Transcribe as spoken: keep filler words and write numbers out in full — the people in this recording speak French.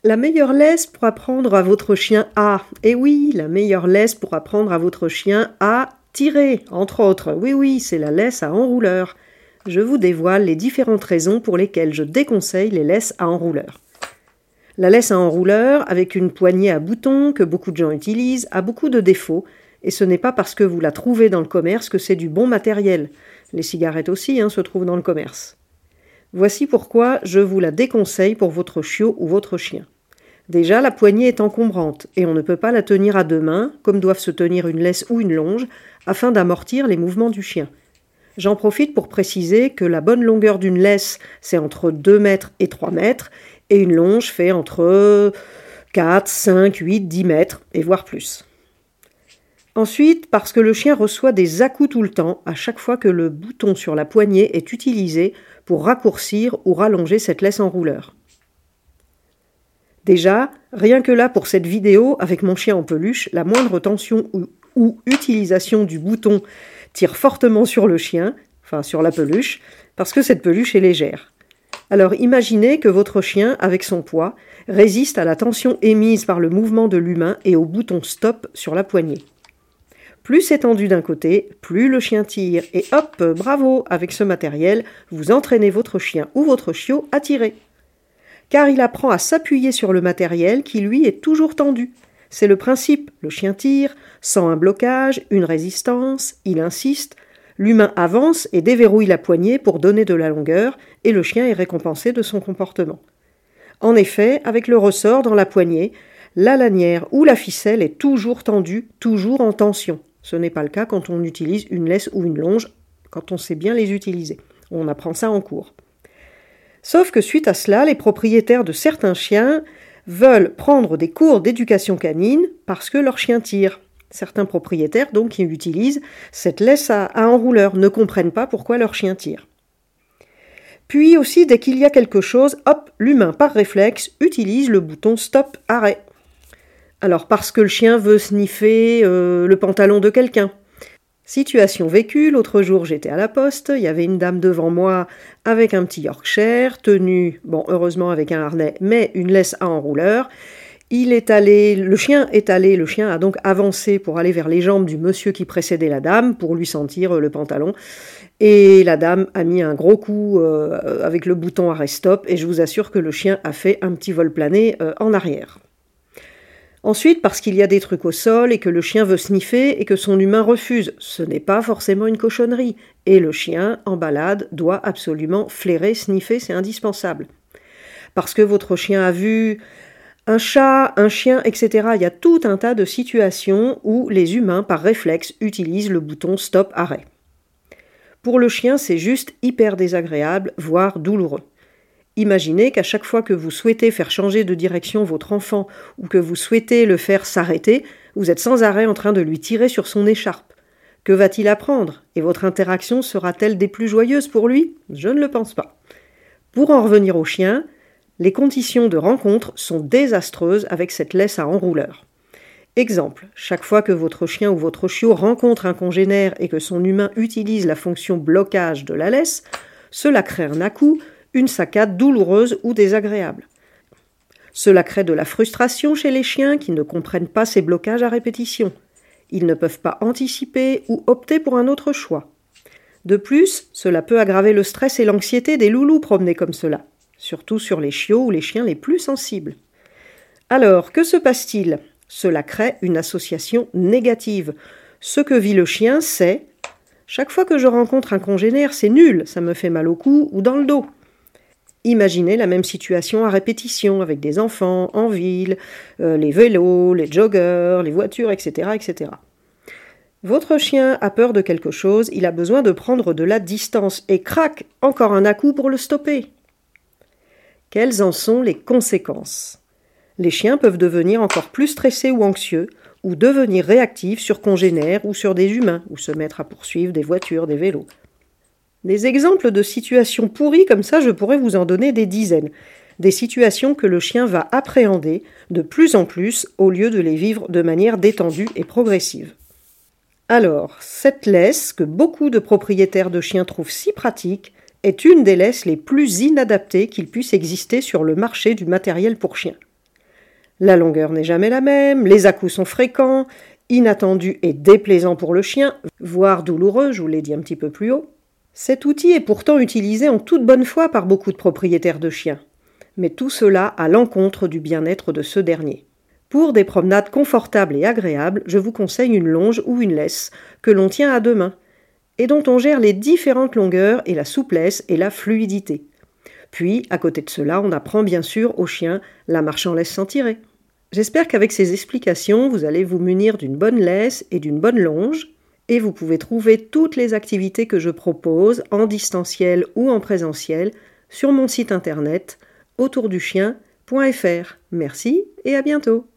La meilleure laisse pour apprendre à votre chien à. Eh oui, la meilleure laisse pour apprendre à votre chien à tirer, entre autres. Oui, oui, c'est la laisse à enrouleur. Je vous dévoile les différentes raisons pour lesquelles je déconseille les laisses à enrouleur. La laisse à enrouleur, avec une poignée à boutons que beaucoup de gens utilisent, a beaucoup de défauts, et ce n'est pas parce que vous la trouvez dans le commerce que c'est du bon matériel. Les cigarettes aussi hein, se trouvent dans le commerce. Voici pourquoi je vous la déconseille pour votre chiot ou votre chien. Déjà, la poignée est encombrante et on ne peut pas la tenir à deux mains, comme doivent se tenir une laisse ou une longe, afin d'amortir les mouvements du chien. J'en profite pour préciser que la bonne longueur d'une laisse, c'est entre deux mètres et trois mètres, et une longe fait entre quatre, cinq, huit, dix mètres, et voire plus. Ensuite, parce que le chien reçoit des à-coups tout le temps, à chaque fois que le bouton sur la poignée est utilisé pour raccourcir ou rallonger cette laisse enrouleur. Déjà, rien que là pour cette vidéo, avec mon chien en peluche, la moindre tension ou, ou utilisation du bouton tire fortement sur le chien, enfin sur la peluche, parce que cette peluche est légère. Alors imaginez que votre chien, avec son poids, résiste à la tension émise par le mouvement de l'humain et au bouton stop sur la poignée. Plus c'est tendu d'un côté, plus le chien tire, et hop, bravo, avec ce matériel, vous entraînez votre chien ou votre chiot à tirer. Car il apprend à s'appuyer sur le matériel qui, lui, est toujours tendu. C'est le principe, le chien tire, sent un blocage, une résistance, il insiste, l'humain avance et déverrouille la poignée pour donner de la longueur, et le chien est récompensé de son comportement. En effet, avec le ressort dans la poignée, la lanière ou la ficelle est toujours tendue, toujours en tension. Ce n'est pas le cas quand on utilise une laisse ou une longe, quand on sait bien les utiliser. On apprend ça en cours. Sauf que suite à cela, les propriétaires de certains chiens veulent prendre des cours d'éducation canine parce que leur chien tire. Certains propriétaires, donc, qui utilisent cette laisse à, à enrouleur, ne comprennent pas pourquoi leur chien tire. Puis aussi, dès qu'il y a quelque chose, hop, l'humain, par réflexe, utilise le bouton stop-arrêt. Alors, parce que le chien veut sniffer euh, le pantalon de quelqu'un. Situation vécue, l'autre jour j'étais à la poste, il y avait une dame devant moi avec un petit Yorkshire, tenu, bon heureusement avec un harnais, mais une laisse à enrouleur. Il est allé, le chien est allé, le chien a donc avancé pour aller vers les jambes du monsieur qui précédait la dame, pour lui sentir le pantalon. Et la dame a mis un gros coup euh, avec le bouton arrêt stop, et je vous assure que le chien a fait un petit vol plané euh, en arrière. Ensuite, parce qu'il y a des trucs au sol et que le chien veut sniffer et que son humain refuse. Ce n'est pas forcément une cochonnerie. Et le chien, en balade, doit absolument flairer, sniffer, c'est indispensable. Parce que votre chien a vu un chat, un chien, et cetera. Il y a tout un tas de situations où les humains, par réflexe, utilisent le bouton stop-arrêt. Pour le chien, c'est juste hyper désagréable, voire douloureux. Imaginez qu'à chaque fois que vous souhaitez faire changer de direction votre enfant ou que vous souhaitez le faire s'arrêter, vous êtes sans arrêt en train de lui tirer sur son écharpe. Que va-t-il apprendre? Et votre interaction sera-t-elle des plus joyeuses pour lui? Je ne le pense pas. Pour en revenir au chien, les conditions de rencontre sont désastreuses avec cette laisse à enrouleur. Exemple, chaque fois que votre chien ou votre chiot rencontre un congénère et que son humain utilise la fonction blocage de la laisse, cela crée un à-coup, une saccade douloureuse ou désagréable. Cela crée de la frustration chez les chiens qui ne comprennent pas ces blocages à répétition. Ils ne peuvent pas anticiper ou opter pour un autre choix. De plus, cela peut aggraver le stress et l'anxiété des loulous promenés comme cela, surtout sur les chiots ou les chiens les plus sensibles. Alors, que se passe-t-il? Cela crée une association négative. Ce que vit le chien, c'est « chaque fois que je rencontre un congénère, c'est nul, ça me fait mal au cou ou dans le dos ». Imaginez la même situation à répétition avec des enfants, en ville, euh, les vélos, les joggers, les voitures, et cetera, et cetera. Votre chien a peur de quelque chose, il a besoin de prendre de la distance et crac, encore un à-coup pour le stopper. Quelles en sont les conséquences? Les chiens peuvent devenir encore plus stressés ou anxieux, ou devenir réactifs sur congénères ou sur des humains, ou se mettre à poursuivre des voitures, des vélos. Des exemples de situations pourries comme ça, je pourrais vous en donner des dizaines. Des situations que le chien va appréhender de plus en plus au lieu de les vivre de manière détendue et progressive. Alors, cette laisse, que beaucoup de propriétaires de chiens trouvent si pratique, est une des laisses les plus inadaptées qu'il puisse exister sur le marché du matériel pour chiens. La longueur n'est jamais la même, les à-coups sont fréquents, inattendus et déplaisants pour le chien, voire douloureux, je vous l'ai dit un petit peu plus haut. Cet outil est pourtant utilisé en toute bonne foi par beaucoup de propriétaires de chiens, mais tout cela à l'encontre du bien-être de ce dernier. Pour des promenades confortables et agréables, je vous conseille une longe ou une laisse que l'on tient à deux mains et dont on gère les différentes longueurs et la souplesse et la fluidité. Puis, à côté de cela, on apprend bien sûr au chien la marche en laisse sans tirer. J'espère qu'avec ces explications, vous allez vous munir d'une bonne laisse et d'une bonne longe, et vous pouvez trouver toutes les activités que je propose, en distanciel ou en présentiel, sur mon site internet autour du chien point f r. Merci et à bientôt.